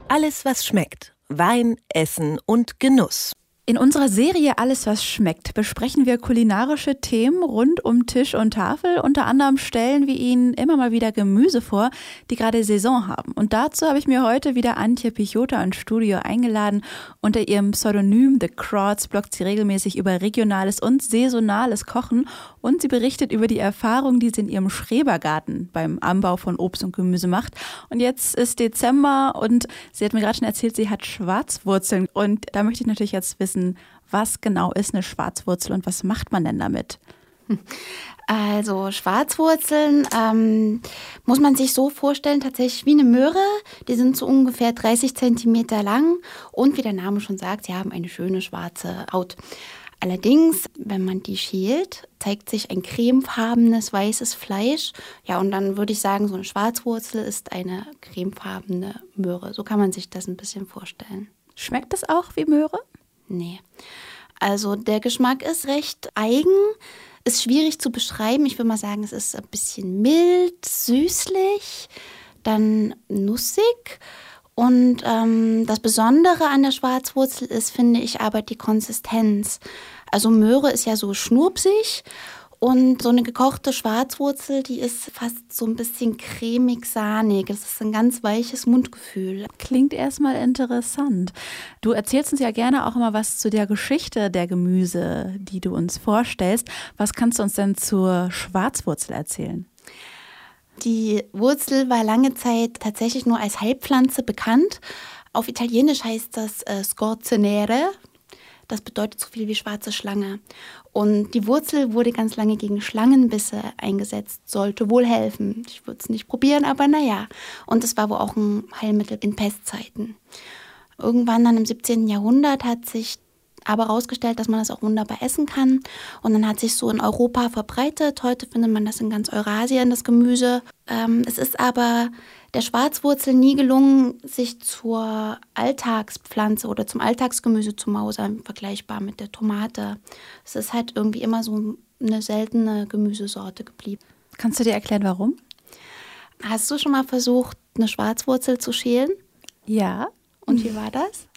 Alles, was schmeckt. Wein, Essen und Genuss. In unserer Serie Alles, was schmeckt, besprechen wir kulinarische Themen rund um Tisch und Tafel. Unter anderem stellen wir Ihnen immer mal wieder Gemüse vor, die gerade Saison haben. Und dazu habe ich mir heute wieder Antje Pichota ins Studio eingeladen. Unter ihrem Pseudonym The Crowds bloggt sie regelmäßig über regionales und saisonales Kochen. Und sie berichtet über die Erfahrungen, die sie in ihrem Schrebergarten beim Anbau von Obst und Gemüse macht. Und jetzt ist Dezember und sie hat mir gerade schon erzählt, sie hat Schwarzwurzeln. Und da möchte ich natürlich jetzt wissen, was genau ist eine Schwarzwurzel und was macht man denn damit? Also Schwarzwurzeln muss man sich so vorstellen, tatsächlich wie eine Möhre. Die sind so ungefähr 30 Zentimeter lang und wie der Name schon sagt, sie haben eine schöne schwarze Haut. Allerdings, wenn man die schält, zeigt sich ein cremefarbenes, weißes Fleisch. Ja, und dann würde ich sagen, so eine Schwarzwurzel ist eine cremefarbene Möhre. So kann man sich das ein bisschen vorstellen. Schmeckt das auch wie Möhre? Nee. Also der Geschmack ist recht eigen, ist schwierig zu beschreiben. Ich würde mal sagen, es ist ein bisschen mild, süßlich, dann nussig. Und das Besondere an der Schwarzwurzel ist, finde ich, aber die Konsistenz. Also Möhre ist ja so schnurpsig und so eine gekochte Schwarzwurzel, die ist fast so ein bisschen cremig-sahnig. Das ist ein ganz weiches Mundgefühl. Klingt erstmal interessant. Du erzählst uns ja gerne auch immer was zu der Geschichte der Gemüse, die du uns vorstellst. Was kannst du uns denn zur Schwarzwurzel erzählen? Die Wurzel war lange Zeit tatsächlich nur als Heilpflanze bekannt. Auf Italienisch heißt das Scorzenere. Das bedeutet so viel wie schwarze Schlange. Und die Wurzel wurde ganz lange gegen Schlangenbisse eingesetzt, sollte wohl helfen. Ich würde es nicht probieren, aber naja. Und es war wohl auch ein Heilmittel in Pestzeiten. Irgendwann dann im 17. Jahrhundert hat sich aber herausgestellt, dass man das auch wunderbar essen kann. Und dann hat sich so in Europa verbreitet. Heute findet man das in ganz Eurasien, das Gemüse. Es ist aber der Schwarzwurzel nie gelungen, sich zur Alltagspflanze oder zum Alltagsgemüse zu mausern, vergleichbar mit der Tomate. Es ist halt irgendwie immer so eine seltene Gemüsesorte geblieben. Kannst du dir erklären, warum? Hast du schon mal versucht, eine Schwarzwurzel zu schälen? Ja. Und wie war das?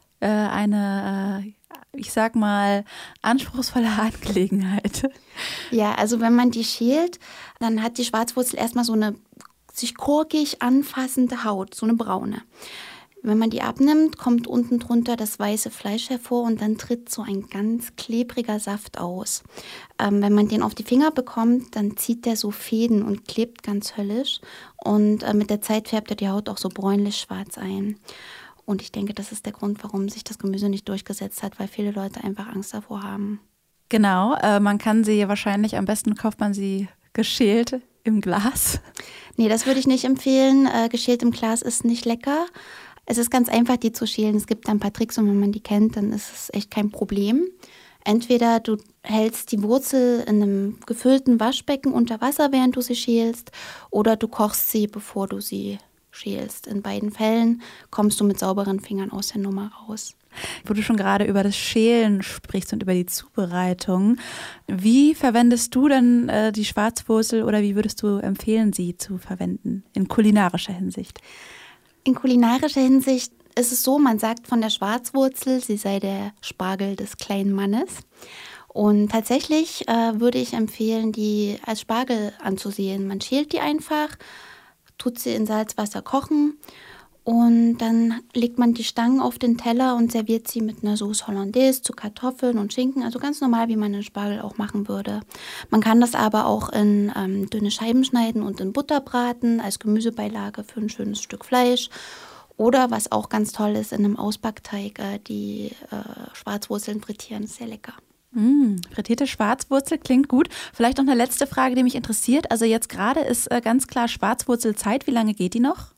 Ich sag mal, anspruchsvolle Angelegenheit. Ja, also wenn man die schält, dann hat die Schwarzwurzel erstmal so eine sich korkig anfassende Haut, so eine braune. Wenn man die abnimmt, kommt unten drunter das weiße Fleisch hervor und dann tritt so ein ganz klebriger Saft aus. Wenn man den auf die Finger bekommt, dann zieht der so Fäden und klebt ganz höllisch. Und mit der Zeit färbt er die Haut auch so bräunlich-schwarz ein. Und ich denke, das ist der Grund, warum sich das Gemüse nicht durchgesetzt hat, weil viele Leute einfach Angst davor haben. Genau, man kann sie wahrscheinlich, am besten kauft man sie geschält im Glas. Nee, das würde ich nicht empfehlen. Geschält im Glas ist nicht lecker. Es ist ganz einfach, die zu schälen. Es gibt da ein paar Tricks und wenn man die kennt, dann ist es echt kein Problem. Entweder du hältst die Wurzel in einem gefüllten Waschbecken unter Wasser, während du sie schälst, oder du kochst sie, bevor du sie schälst. In beiden Fällen kommst du mit sauberen Fingern aus der Nummer raus. Wo du schon gerade über das Schälen sprichst und über die Zubereitung, wie verwendest du denn die Schwarzwurzel oder wie würdest du empfehlen, sie zu verwenden in kulinarischer Hinsicht? In kulinarischer Hinsicht ist es so, man sagt von der Schwarzwurzel, sie sei der Spargel des kleinen Mannes. Und tatsächlich würde ich empfehlen, die als Spargel anzusehen. Man schält die einfach, tut sie in Salzwasser kochen und dann legt man die Stangen auf den Teller und serviert sie mit einer Sauce Hollandaise zu Kartoffeln und Schinken, also ganz normal, wie man einen Spargel auch machen würde. Man kann das aber auch in dünne Scheiben schneiden und in Butter braten, als Gemüsebeilage für ein schönes Stück Fleisch. Oder was auch ganz toll ist, in einem Ausbackteig die Schwarzwurzeln frittieren, ist sehr lecker. Frittierte Schwarzwurzel klingt gut. Vielleicht noch eine letzte Frage, die mich interessiert. Also jetzt gerade ist ganz klar Schwarzwurzelzeit. Wie lange geht die noch?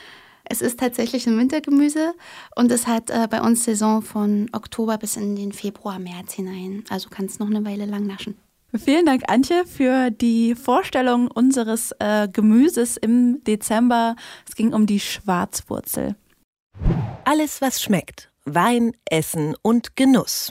Es ist tatsächlich ein Wintergemüse und es hat bei uns Saison von Oktober bis in den Februar, März hinein. Also kann es noch eine Weile lang naschen. Vielen Dank, Antje, für die Vorstellung unseres Gemüses im Dezember. Es ging um die Schwarzwurzel. Alles, was schmeckt. Wein, Essen und Genuss.